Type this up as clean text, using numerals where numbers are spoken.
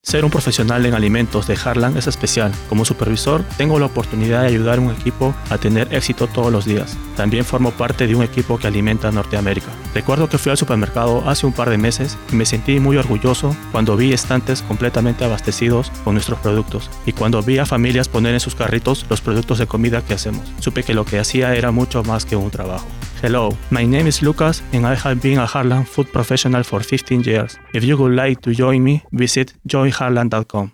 Ser un profesional en alimentos de Heartland es especial. Como supervisor, tengo la oportunidad de ayudar a un equipo a tener éxito todos los días. También formo parte de un equipo que alimenta a Norteamérica. Recuerdo que fui al supermercado hace un par de meses y me sentí muy orgulloso cuando vi estantes completamente abastecidos con nuestros productos y cuando vi a familias poner en sus carritos los productos de comida que hacemos. Supe que lo que hacía era mucho más que un trabajo. Hello, my name is Lucas and I have been a Heartland food professional for 15 years. If you would like to join me, visit joinheartland.com.